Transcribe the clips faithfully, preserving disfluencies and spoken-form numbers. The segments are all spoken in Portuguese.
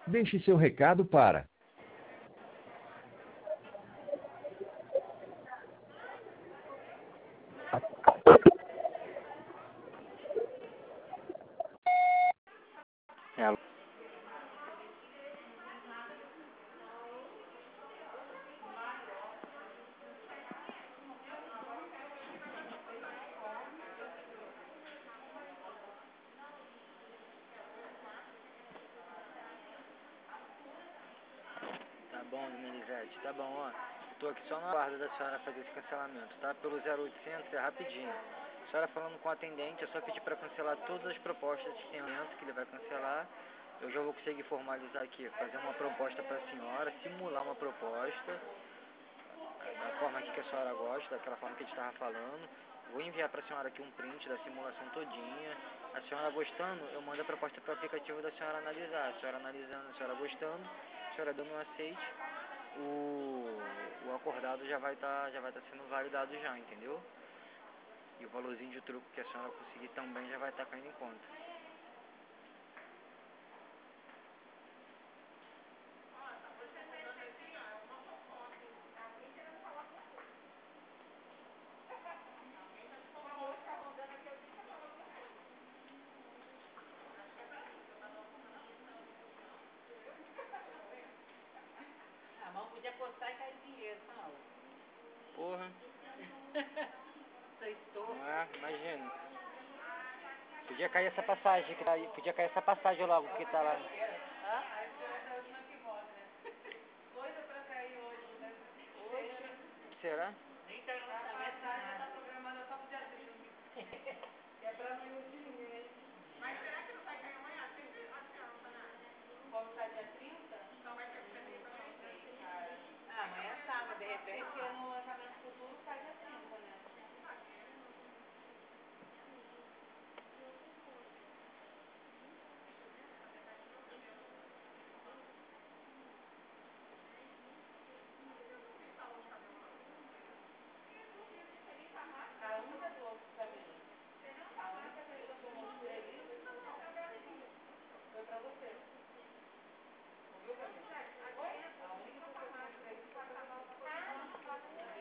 Deixe seu recado para É, tá bom, dona Elisete, tá bom, ó. Eu tô aqui só na guarda da senhora fazer esse cancelamento, tá? Pelo zero oitocentos é rapidinho. A senhora falando com o atendente, é só pedir para cancelar todas as propostas de tenhamento que ele vai cancelar. Eu já vou conseguir formalizar aqui, fazer uma proposta para a senhora, simular uma proposta, da forma que a senhora gosta, daquela forma que a gente estava falando. Vou enviar para a senhora aqui um print da simulação todinha. A senhora gostando, eu mando a proposta para o aplicativo da senhora analisar. A senhora analisando, a senhora gostando, a senhora dando um aceite, o, o acordado já vai estar já vai estar sendo validado já, entendeu? E o valorzinho de truco que a senhora conseguir também já vai estar caindo em conta. A mão podia coçar e cair dinheiro, Paulo. Porra, Sextou. não é? Imagina. Podia cair essa passagem que tá aí, podia cair essa passagem logo que tá lá. Hã? Coisa pra cair hoje, né? Hoje. Será? Nem tá no lançamento de nada. Tá programada só pro dia trinta. Que é pra mim o dinheiro. Mas será que não vai cair amanhã? Sempre adianta, né? Como tá dia trinta? Então vai ter que ser meio pra vocês, cara. Ah, amanhã é sábado, de repente no lançamento futuro sai dia trinta, né? A única do outro caminho. A única pessoa que eu mostrei isso foi pra você. Ouviu, Camila? A única pessoa que eu mostrei isso foi pra você.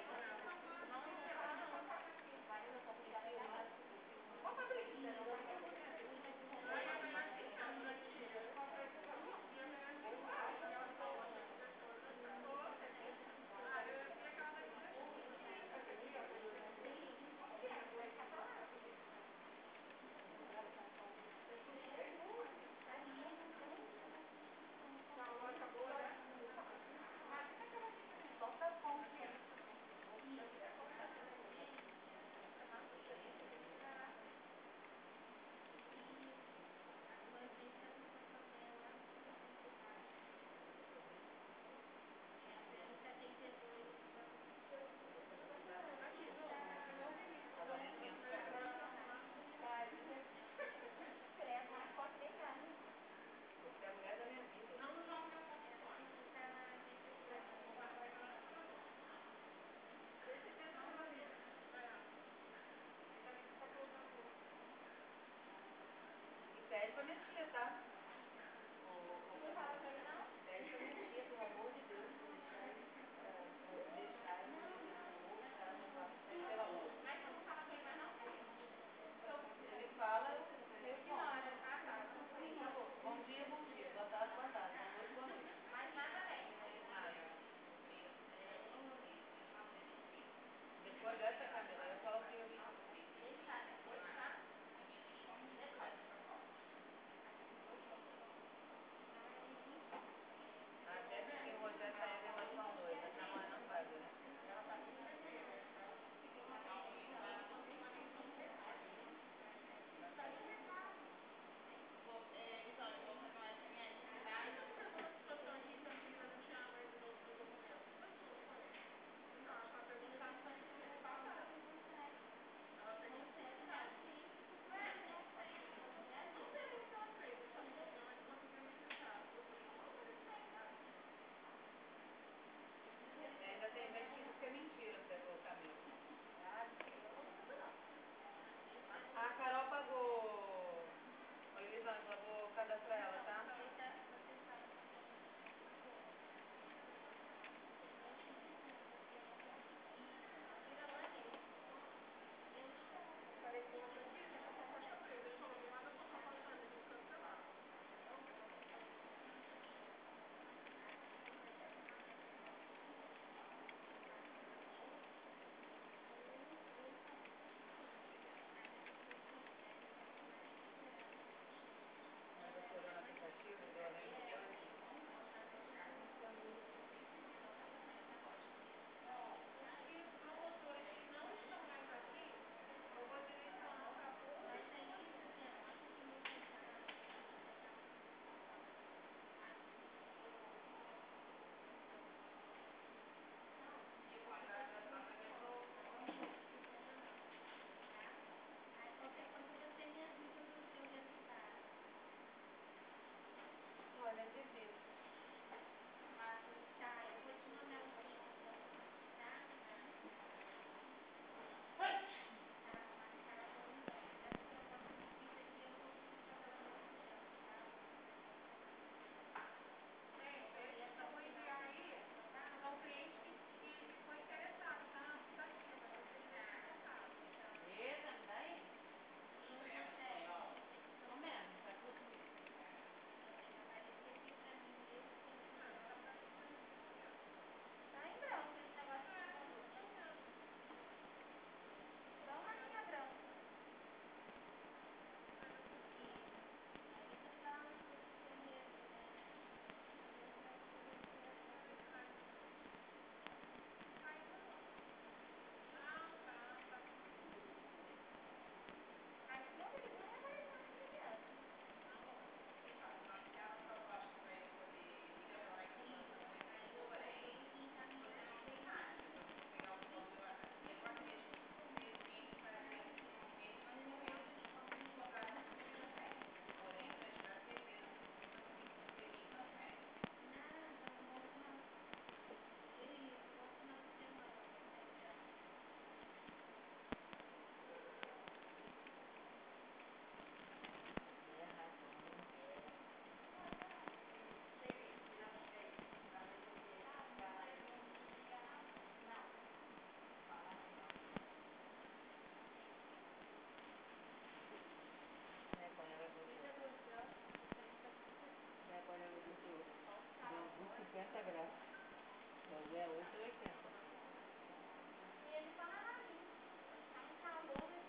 É oito e oitenta. E ele só na rainha. Tá um calor, né?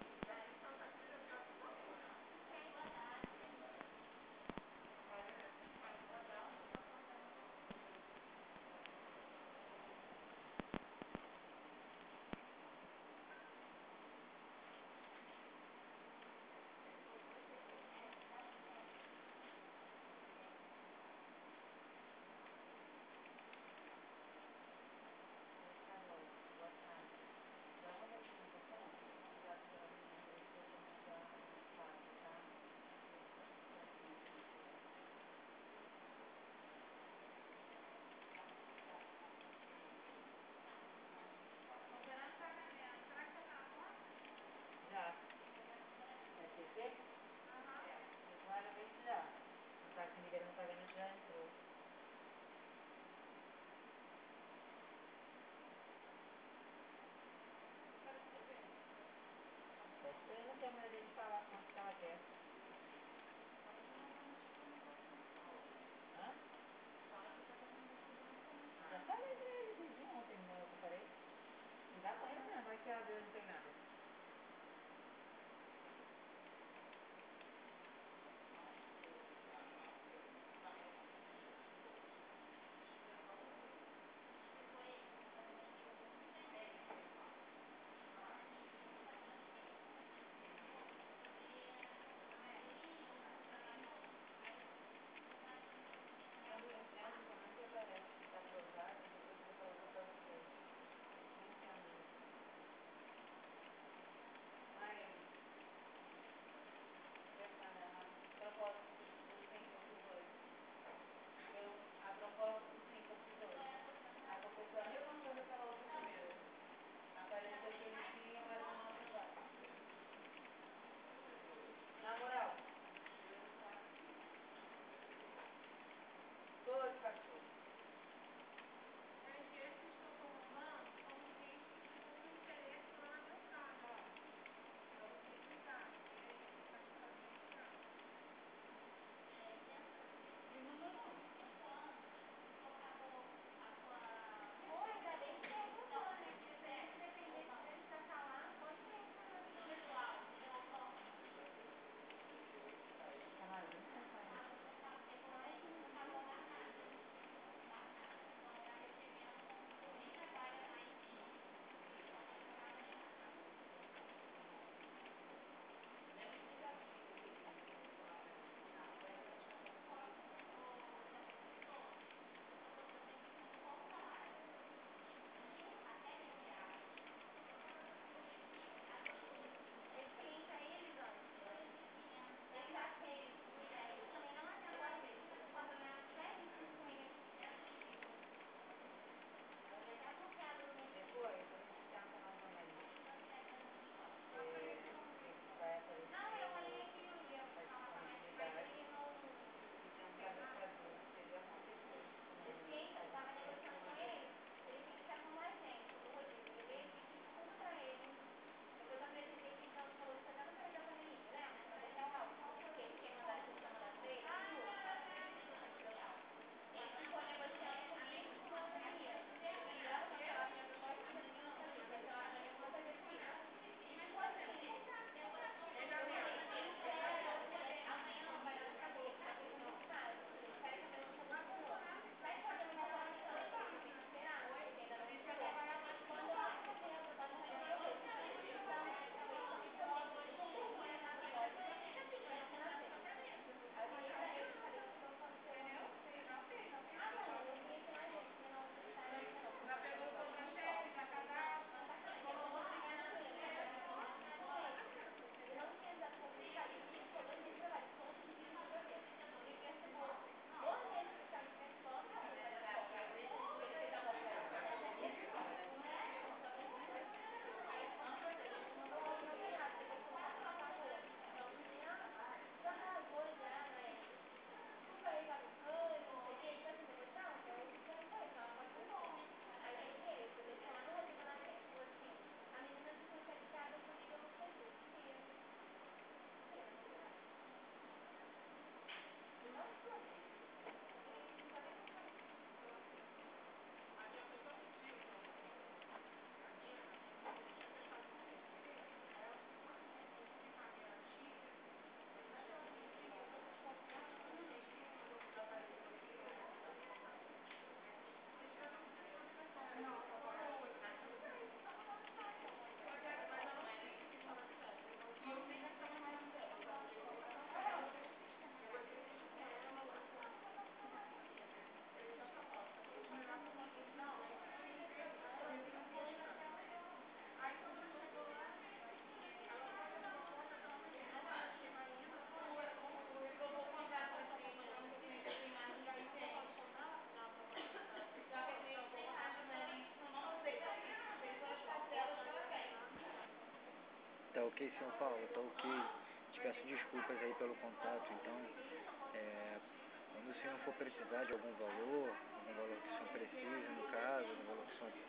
Tá ok, senhor Paulo? Tá ok. Te peço desculpas aí pelo contato, então, é, quando o senhor for precisar de algum valor, algum valor que o senhor precisa, no caso, algum valor que o senhor...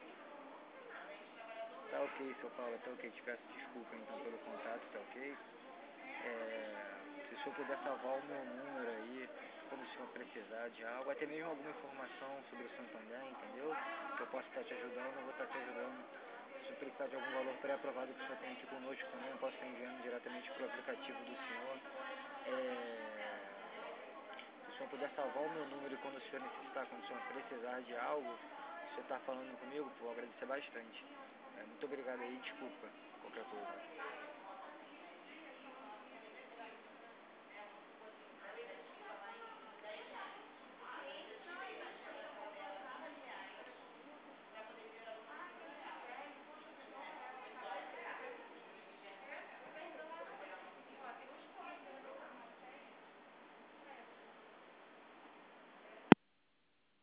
Tá ok, senhor Paulo, tá ok. Te peço desculpa então pelo contato, tá ok? É, se o senhor puder salvar o meu número aí, quando o senhor precisar de algo, até mesmo alguma informação sobre o senhor também, entendeu? Que eu possa estar te ajudando, eu vou estar te ajudando. Se o senhor precisar de algum valor pré-aprovado que o senhor tem aqui conosco também, eu posso estar enviando diretamente para o aplicativo do senhor. É, se o senhor puder salvar o meu número quando o senhor necessitar, quando o senhor precisar de algo, se o senhor está falando comigo, vou agradecer bastante. É, muito obrigado aí, desculpa.